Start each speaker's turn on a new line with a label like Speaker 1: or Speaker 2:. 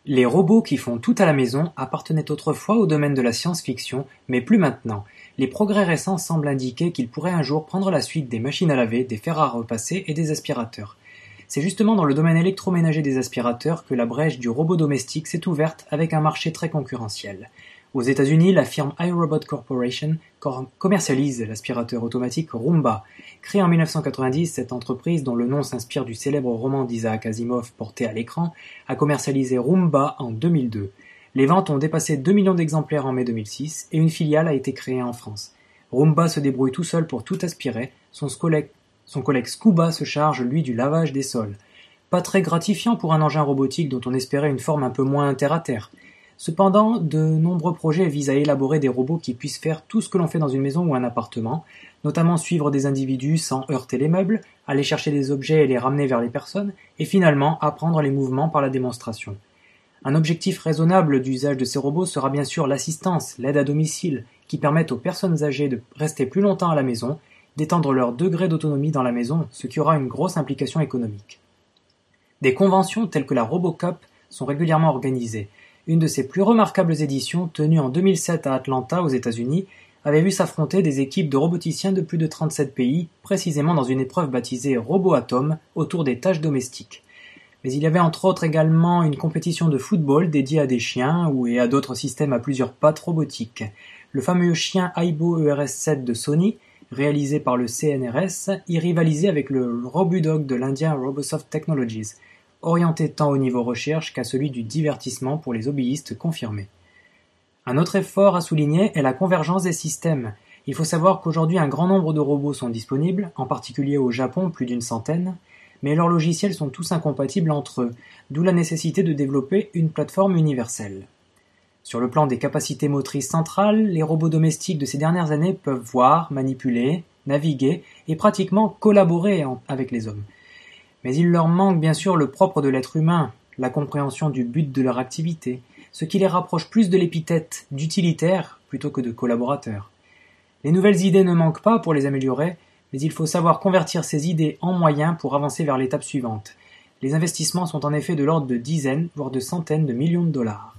Speaker 1: Les robots qui font tout à la maison appartenaient autrefois au domaine de la science-fiction, mais plus maintenant. Les progrès récents semblent indiquer qu'ils pourraient un jour prendre la suite des machines à laver, des fers à repasser et des aspirateurs. C'est justement dans le domaine électroménager des aspirateurs que la brèche du robot domestique s'est ouverte avec un marché très concurrentiel. Aux États-Unis, la firme iRobot Corporation commercialise l'aspirateur automatique Roomba. Créée en 1990, cette entreprise, dont le nom s'inspire du célèbre roman d'Isaac Asimov porté à l'écran, a commercialisé Roomba en 2002. Les ventes ont dépassé 2 millions d'exemplaires en mai 2006 et une filiale a été créée en France. Roomba se débrouille tout seul pour tout aspirer, son collègue Scooba se charge, lui, du lavage des sols. Pas très gratifiant pour un engin robotique dont on espérait une forme un peu moins terre-à-terre. Cependant, de nombreux projets visent à élaborer des robots qui puissent faire tout ce que l'on fait dans une maison ou un appartement, notamment suivre des individus sans heurter les meubles, aller chercher des objets et les ramener vers les personnes, et finalement apprendre les mouvements par la démonstration. Un objectif raisonnable d'usage de ces robots sera bien sûr l'assistance, l'aide à domicile, qui permettent aux personnes âgées de rester plus longtemps à la maison, d'étendre leur degré d'autonomie dans la maison, ce qui aura une grosse implication économique. Des conventions telles que la RoboCup sont régulièrement organisées. Une de ses plus remarquables éditions, tenue en 2007 à Atlanta, aux États-Unis, avait vu s'affronter des équipes de roboticiens de plus de 37 pays, précisément dans une épreuve baptisée RoboAtom, autour des tâches domestiques. Mais il y avait entre autres également une compétition de football dédiée à des chiens et à d'autres systèmes à plusieurs pattes robotiques. Le fameux chien Aibo ERS7 de Sony, réalisé par le CNRS, y rivalisait avec le Robudog de l'Indien Robosoft Technologies, orienté tant au niveau recherche qu'à celui du divertissement pour les hobbyistes confirmés. Un autre effort à souligner est la convergence des systèmes. Il faut savoir qu'aujourd'hui un grand nombre de robots sont disponibles, en particulier au Japon plus d'une centaine, mais leurs logiciels sont tous incompatibles entre eux, d'où la nécessité de développer une plateforme universelle. Sur le plan des capacités motrices centrales, les robots domestiques de ces dernières années peuvent voir, manipuler, naviguer et pratiquement collaborer avec les hommes. Mais il leur manque bien sûr le propre de l'être humain, la compréhension du but de leur activité, ce qui les rapproche plus de l'épithète d'utilitaire plutôt que de collaborateur. Les nouvelles idées ne manquent pas pour les améliorer, mais il faut savoir convertir ces idées en moyens pour avancer vers l'étape suivante. Les investissements sont en effet de l'ordre de dizaines, voire de centaines de millions de dollars.